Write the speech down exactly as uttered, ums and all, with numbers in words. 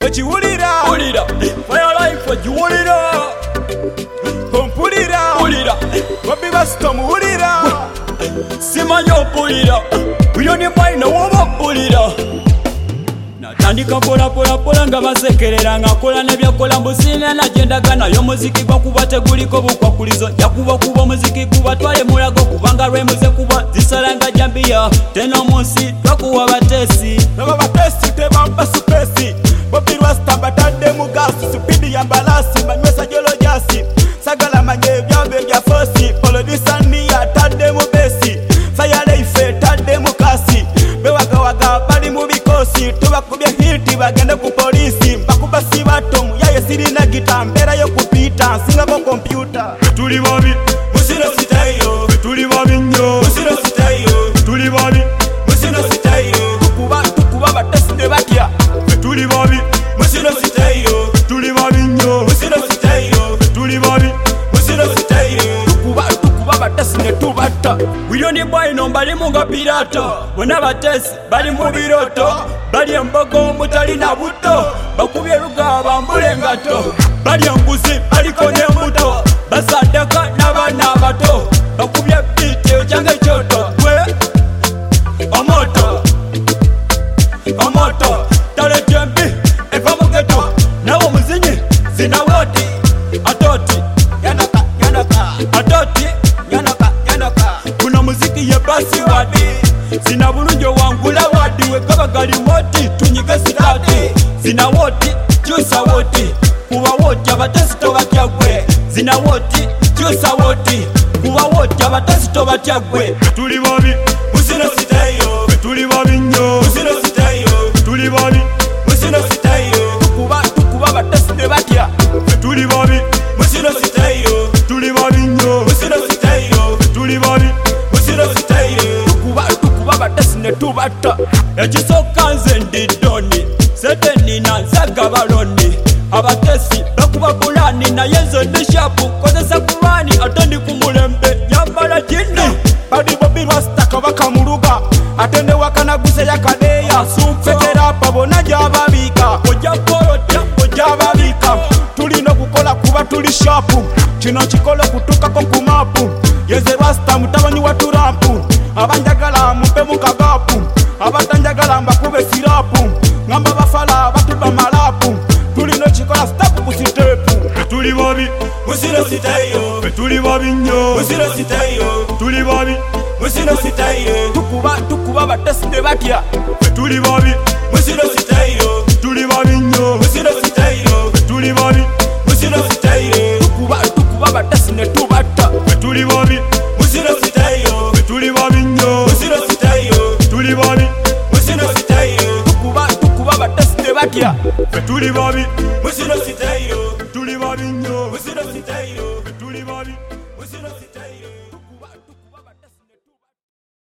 Ochiwulira Pulira Fire life ochiwulira Kompulira Pulira Bobby Baston muwulira Simanyi opulira Buyoni Boy nawoba opulira Natandika pola pola pola nga basekerera nga kola nebyakola mbusine na jendaga nayo muziki gwa kuba teguliko bukwakulizo yakuba kuba muziki kuba twale mulago kubanga rhymes kuba zisalanga jambia teno munsi twakuwa batesi Baba batesi tebamba supesi Bobby Rasta batadde mu gasi supidi ya mbalasi banywesa jolo jasi sagala manye byambe bya fosi polodisani atadde mu besi fire life tadde mu kasi bewaga waga bali mu bikosi tubakubye hiti bagende ku polisi bakuba sibato yaye sirina gitambera yo kupita singa ko computer tuli babi musino sitayo tuli babi nnyo musino sitayo tuli babi musino sitayo tukuba tukuba batesi de batya tuli babi musino sitayo tuli babi nnyo musino sitayo tuli babi musino sitayo tukuba tukuba batesi ne tubata Buyoni Boy no bali mu nga pirata bona batesi bali mu biroto bali embogo mutalina buto bakubye luga bambule ngato bali embuzi baliko n'embuto basadaka n'abaana abato bakubye biti ekyange kyoto gwe omoto omoto tale jembi eva mu geto nawo muzinyi zinawoti atoti yanaka yanaka atoti yanaka yanaka kuno muziki ye basi wadi zina bulungi wangula wadi wekaba gali moti tunyige sitati zina woti kyusa woti kuba woti abatesi tobatya gwe zina woti kyusa woti kuba woti abatesi tobatya gwe tuli babi musino sitayo tuli babi nnyo musino sitayo tuli babi musino sitayo tukuba tukuba batesi de batya tuli babi musino sitayo tuli babi nnyo musino sitayo tuli babi musino sitayo tukuba tukuba batesi ne tubata ekisooka nze ndi doni setenina nsaga baloni abatesi bakuba bulani naye nze ndi shapu kozesa kulwani ate ndi ku mulembe yambala jini badi Bobby Rasta kabaka muluga ate ne wakanaguse yakadeya fekerapa bona gyababika ojja kolotya gyababika tulina okukola kuba tuli shapu kino kikole kutukako ku mapu yeze Rasta mutabanyi wa turampu abanjagala mumpe mu kagapu abatanjagala mbakube sirapu ngamba bafala batuba malapu tulina ekikola sitapu ku sitepu tuli babi musino sitayo tuli babi nnyo musino sitayo tuli babi musino sitayo tukuba tukuba batesi de batya tuli babi musino sitayo tuli babi nnyo musino sitayo tuli babi musino sitayo tukuba tukuba batesi ne tubata tuli babi musino sitayo tuli babi nnyo musino sitayo tuli babi musino sitayo tukuba tukuba batesi de batya tuli babi musino sitayo tuli babi nnyo musino sitayo tuli babi musino sitayo